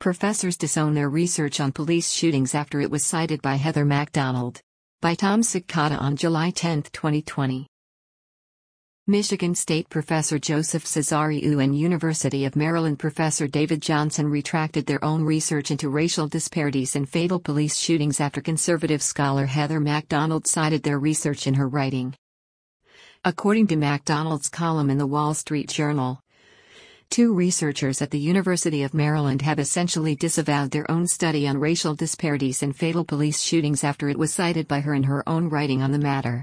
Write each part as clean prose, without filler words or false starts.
Professors disown their research on police shootings after it was cited by Heather MacDonald. By Tom Sikata on July 10, 2020. Michigan State Professor Joseph Cesariu and University of Maryland Professor David Johnson retracted their own research into racial disparities in fatal police shootings after conservative scholar Heather MacDonald cited their research in her writing. According to MacDonald's column in the Wall Street Journal, two researchers at the University of Maryland have essentially disavowed their own study on racial disparities in fatal police shootings after it was cited by her in her own writing on the matter.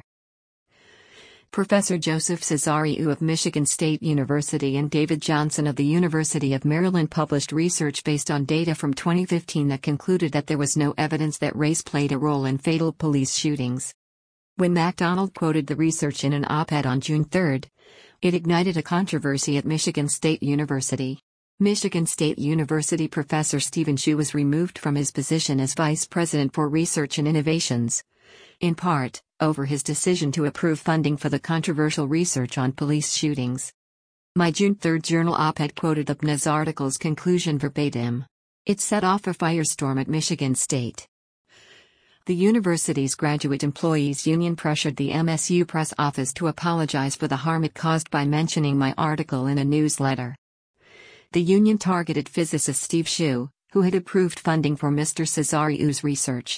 Professor Joseph Cesariu of Michigan State University and David Johnson of the University of Maryland published research based on data from 2015 that concluded that there was no evidence that race played a role in fatal police shootings. When MacDonald quoted the research in an op-ed on June 3, it ignited a controversy at Michigan State University. Michigan State University professor Stephen Schuh was removed from his position as Vice President for Research and Innovations, in part, over his decision to approve funding for the controversial research on police shootings. My June 3 journal op-ed quoted the PNAS article's conclusion verbatim. It set off a firestorm at Michigan State. The university's graduate employees union pressured the MSU press office to apologize for the harm it caused by mentioning my article in a newsletter. The union targeted physicist Steve Schuh, who had approved funding for Mr. Cesariu's research.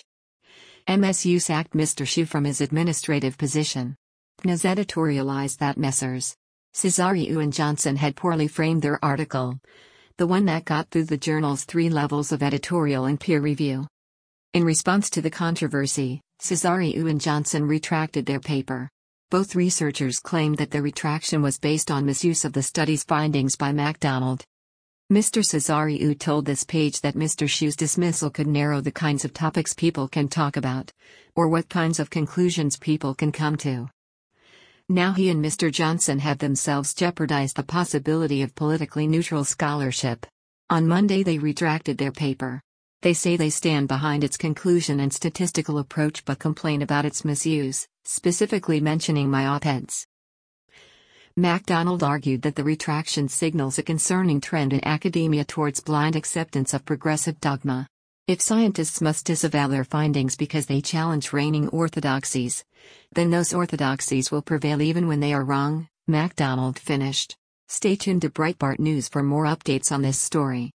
MSU sacked Mr. Schuh from his administrative position. PNAS editorialized that Messrs. Cesariu and Johnson had poorly framed their article, the one that got through the journal's 3 levels of editorial and peer review. In response to the controversy, Cesariu and Johnson retracted their paper. Both researchers claimed that their retraction was based on misuse of the study's findings by MacDonald. Mr. Cesariu told this page that Mr. Schuh's dismissal could narrow the kinds of topics people can talk about, or what kinds of conclusions people can come to. Now he and Mr. Johnson have themselves jeopardized the possibility of politically neutral scholarship. On Monday they retracted their paper. They say they stand behind its conclusion and statistical approach but complain about its misuse, specifically mentioning my op-eds. MacDonald argued that the retraction signals a concerning trend in academia towards blind acceptance of progressive dogma. If scientists must disavow their findings because they challenge reigning orthodoxies, then those orthodoxies will prevail even when they are wrong, MacDonald finished. Stay tuned to Breitbart News for more updates on this story.